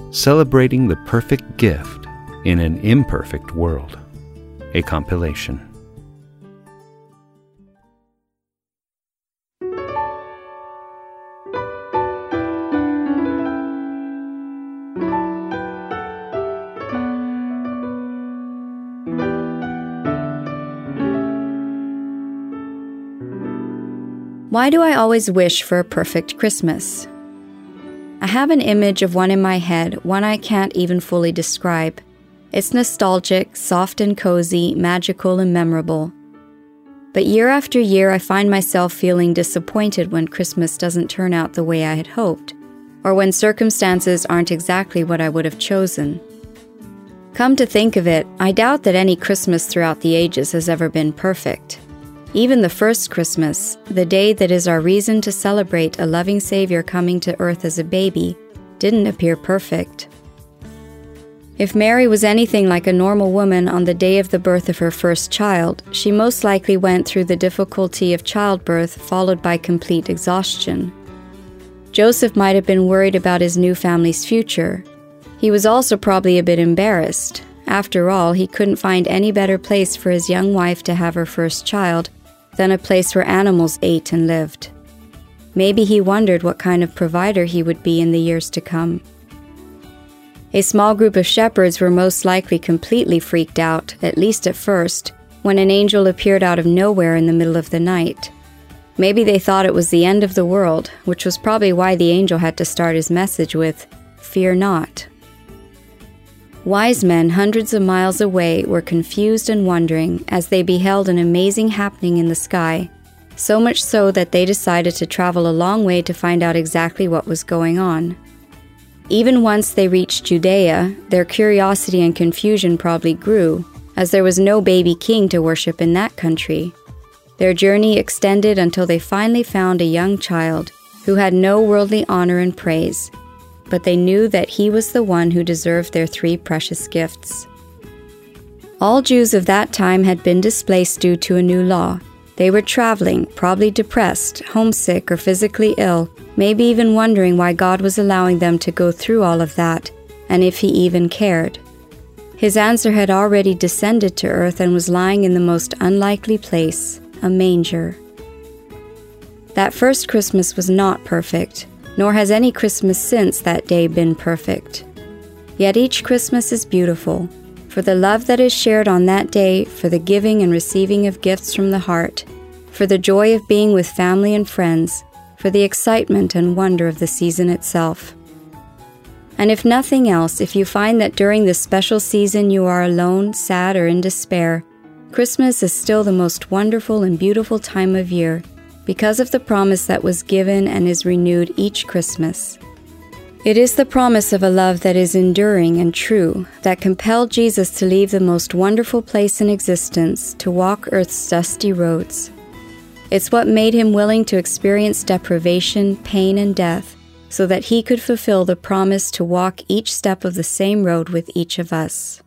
Celebrating the Perfect Gift in an Imperfect World, a compilation. Why do I always wish for a perfect Christmas? I have an image of one in my head, one I can't even fully describe. It's nostalgic, soft and cozy, magical and memorable. But year after year, I find myself feeling disappointed when Christmas doesn't turn out the way I had hoped, or when circumstances aren't exactly what I would have chosen. Come to think of it, I doubt that any Christmas throughout the ages has ever been perfect. Even the first Christmas, the day that is our reason to celebrate a loving Savior coming to earth as a baby, didn't appear perfect. If Mary was anything like a normal woman on the day of the birth of her first child, she most likely went through the difficulty of childbirth followed by complete exhaustion. Joseph might have been worried about his new family's future. He was also probably a bit embarrassed. After all, he couldn't find any better place for his young wife to have her first child than a place where animals ate and lived. Maybe he wondered what kind of provider he would be in the years to come. A small group of shepherds were most likely completely freaked out, at least at first, when an angel appeared out of nowhere in the middle of the night. Maybe they thought it was the end of the world, which was probably why the angel had to start his message with, "Fear not." Wise men hundreds of miles away were confused and wondering as they beheld an amazing happening in the sky, so much so that they decided to travel a long way to find out exactly what was going on. Even once they reached Judea, their curiosity and confusion probably grew, as there was no baby king to worship in that country. Their journey extended until they finally found a young child who had no worldly honor and praise, but they knew that he was the one who deserved their 3 precious gifts. All Jews of that time had been displaced due to a new law. They were traveling, probably depressed, homesick, or physically ill, maybe even wondering why God was allowing them to go through all of that, and if He even cared. His answer had already descended to earth and was lying in the most unlikely place, a manger. That first Christmas was not perfect, nor has any Christmas since that day been perfect. Yet each Christmas is beautiful, for the love that is shared on that day, for the giving and receiving of gifts from the heart, for the joy of being with family and friends, for the excitement and wonder of the season itself. And if nothing else, if you find that during this special season you are alone, sad, or in despair, Christmas is still the most wonderful and beautiful time of year, because of the promise that was given and is renewed each Christmas. It is the promise of a love that is enduring and true, that compelled Jesus to leave the most wonderful place in existence to walk earth's dusty roads. It's what made Him willing to experience deprivation, pain, and death, so that He could fulfill the promise to walk each step of the same road with each of us.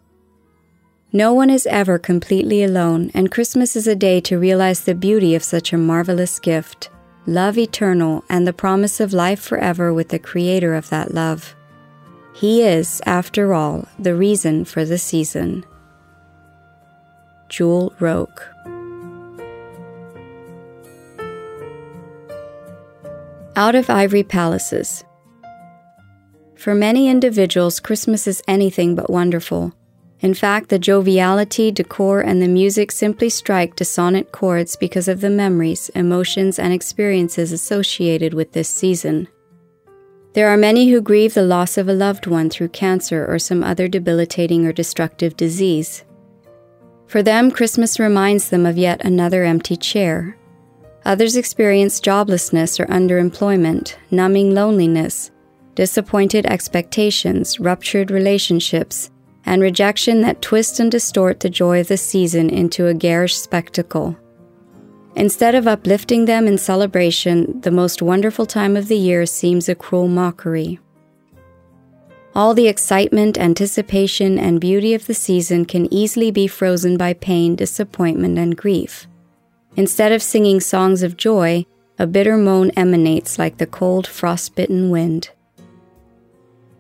No one is ever completely alone, and Christmas is a day to realize the beauty of such a marvelous gift, love eternal, and the promise of life forever with the Creator of that love. He is, after all, the reason for the season. Jewel Roque. Out of Ivory Palaces. For many individuals, Christmas is anything but wonderful. In fact, the joviality, decor, and the music simply strike dissonant chords because of the memories, emotions, and experiences associated with this season. There are many who grieve the loss of a loved one through cancer or some other debilitating or destructive disease. For them, Christmas reminds them of yet another empty chair. Others experience joblessness or underemployment, numbing loneliness, disappointed expectations, ruptured relationships, and rejection that twist and distort the joy of the season into a garish spectacle. Instead of uplifting them in celebration, the most wonderful time of the year seems a cruel mockery. All the excitement, anticipation, and beauty of the season can easily be frozen by pain, disappointment, and grief. Instead of singing songs of joy, a bitter moan emanates like the cold, frost-bitten wind.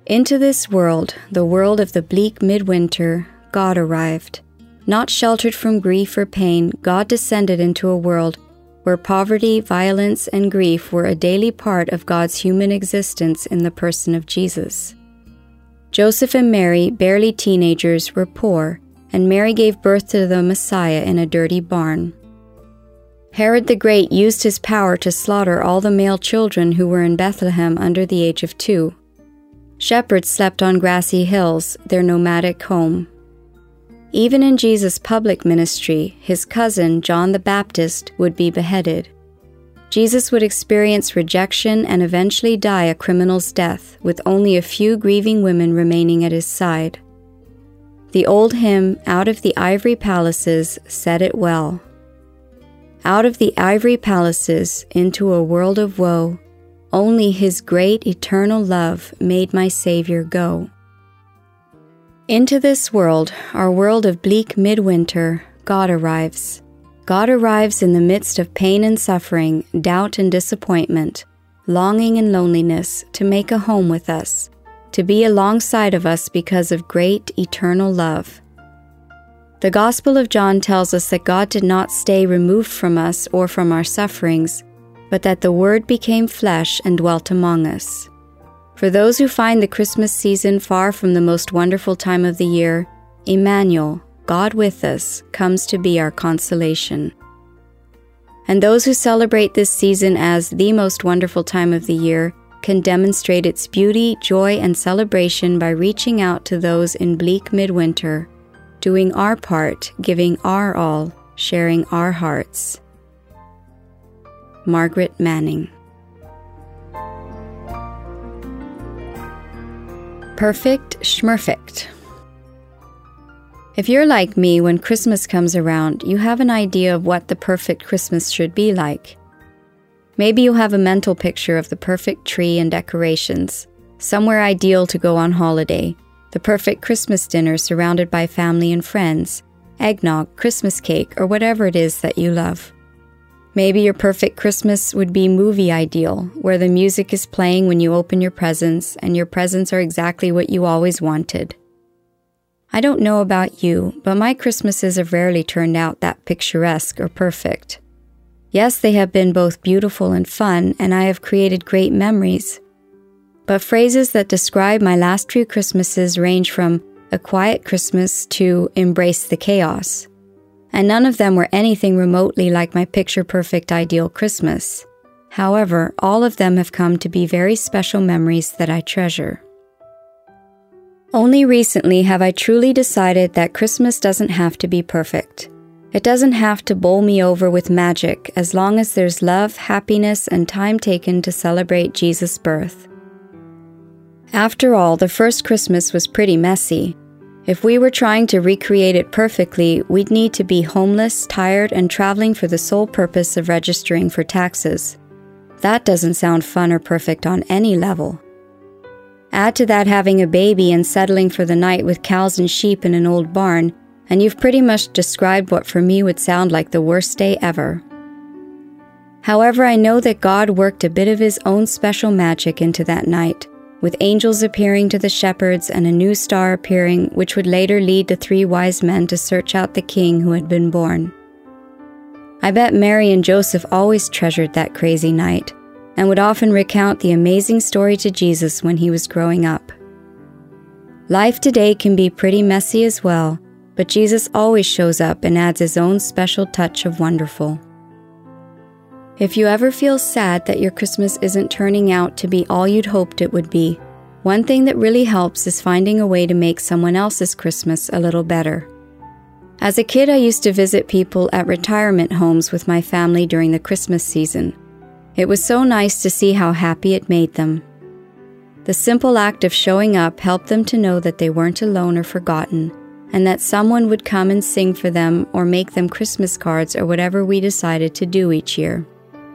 Into this world, the world of the bleak midwinter, God arrived. Not sheltered from grief or pain, God descended into a world where poverty, violence, and grief were a daily part of God's human existence in the person of Jesus. Joseph and Mary, barely teenagers, were poor, and Mary gave birth to the Messiah in a dirty barn. Herod the Great used his power to slaughter all the male children who were in Bethlehem under the age of 2. Shepherds slept on grassy hills, their nomadic home. Even in Jesus' public ministry, his cousin, John the Baptist, would be beheaded. Jesus would experience rejection and eventually die a criminal's death, with only a few grieving women remaining at his side. The old hymn, Out of the Ivory Palaces, said it well. Out of the ivory palaces, into a world of woe, only his great eternal love made my Savior go. Into this world, our world of bleak midwinter, God arrives. God arrives in the midst of pain and suffering, doubt and disappointment, longing and loneliness, to make a home with us, to be alongside of us because of great eternal love. The Gospel of John tells us that God did not stay removed from us or from our sufferings, but that the Word became flesh and dwelt among us. For those who find the Christmas season far from the most wonderful time of the year, Emmanuel, God with us, comes to be our consolation. And those who celebrate this season as the most wonderful time of the year can demonstrate its beauty, joy, and celebration by reaching out to those in bleak midwinter, doing our part, giving our all, sharing our hearts. Margaret Manning. Perfect Schmerfict. If you're like me, when Christmas comes around, you have an idea of what the perfect Christmas should be like. Maybe you have a mental picture of the perfect tree and decorations, somewhere ideal to go on holiday, the perfect Christmas dinner surrounded by family and friends, eggnog, Christmas cake, or whatever it is that you love. Maybe your perfect Christmas would be movie ideal, where the music is playing when you open your presents, and your presents are exactly what you always wanted. I don't know about you, but my Christmases have rarely turned out that picturesque or perfect. Yes, they have been both beautiful and fun, and I have created great memories. But phrases that describe my last few Christmases range from a quiet Christmas to embrace the chaos. And none of them were anything remotely like my picture-perfect ideal Christmas. However, all of them have come to be very special memories that I treasure. Only recently have I truly decided that Christmas doesn't have to be perfect. It doesn't have to bowl me over with magic as long as there's love, happiness, and time taken to celebrate Jesus' birth. After all, the first Christmas was pretty messy. If we were trying to recreate it perfectly, we'd need to be homeless, tired, and traveling for the sole purpose of registering for taxes. That doesn't sound fun or perfect on any level. Add to that having a baby and settling for the night with cows and sheep in an old barn, and you've pretty much described what for me would sound like the worst day ever. However, I know that God worked a bit of his own special magic into that night, with angels appearing to the shepherds and a new star appearing, which would later lead the 3 wise men to search out the king who had been born. I bet Mary and Joseph always treasured that crazy night, and would often recount the amazing story to Jesus when he was growing up. Life today can be pretty messy as well, but Jesus always shows up and adds his own special touch of wonderful. If you ever feel sad that your Christmas isn't turning out to be all you'd hoped it would be, one thing that really helps is finding a way to make someone else's Christmas a little better. As a kid, I used to visit people at retirement homes with my family during the Christmas season. It was so nice to see how happy it made them. The simple act of showing up helped them to know that they weren't alone or forgotten, and that someone would come and sing for them or make them Christmas cards or whatever we decided to do each year.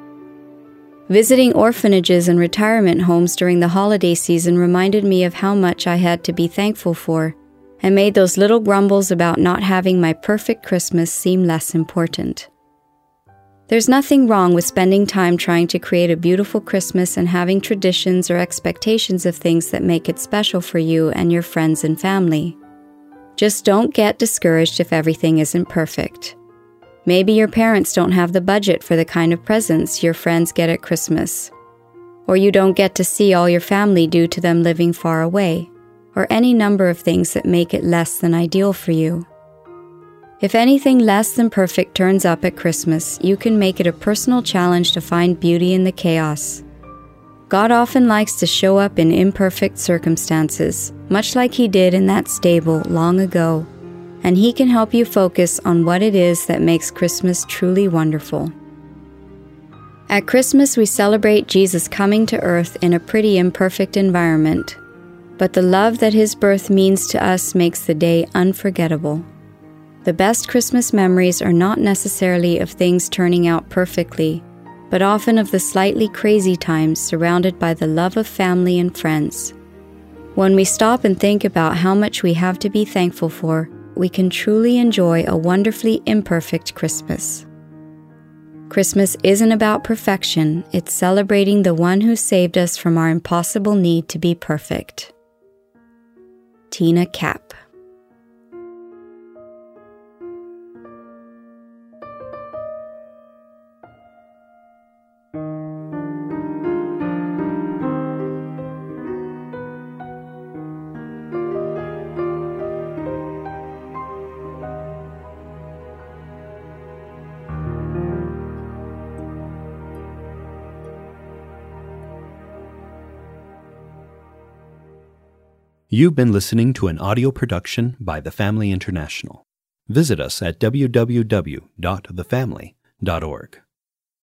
Visiting orphanages and retirement homes during the holiday season reminded me of how much I had to be thankful for, and made those little grumbles about not having my perfect Christmas seem less important. There's nothing wrong with spending time trying to create a beautiful Christmas and having traditions or expectations of things that make it special for you and your friends and family. Just don't get discouraged if everything isn't perfect. Maybe your parents don't have the budget for the kind of presents your friends get at Christmas, or you don't get to see all your family due to them living far away, or any number of things that make it less than ideal for you. If anything less than perfect turns up at Christmas, you can make it a personal challenge to find beauty in the chaos. God often likes to show up in imperfect circumstances, much like He did in that stable long ago, and He can help you focus on what it is that makes Christmas truly wonderful. At Christmas, we celebrate Jesus coming to earth in a pretty imperfect environment, but the love that His birth means to us makes the day unforgettable. The best Christmas memories are not necessarily of things turning out perfectly, but often of the slightly crazy times surrounded by the love of family and friends. When we stop and think about how much we have to be thankful for, we can truly enjoy a wonderfully imperfect Christmas. Christmas isn't about perfection, it's celebrating the one who saved us from our impossible need to be perfect. Tina Kapp. You've been listening to an audio production by The Family International. Visit us at www.thefamily.org.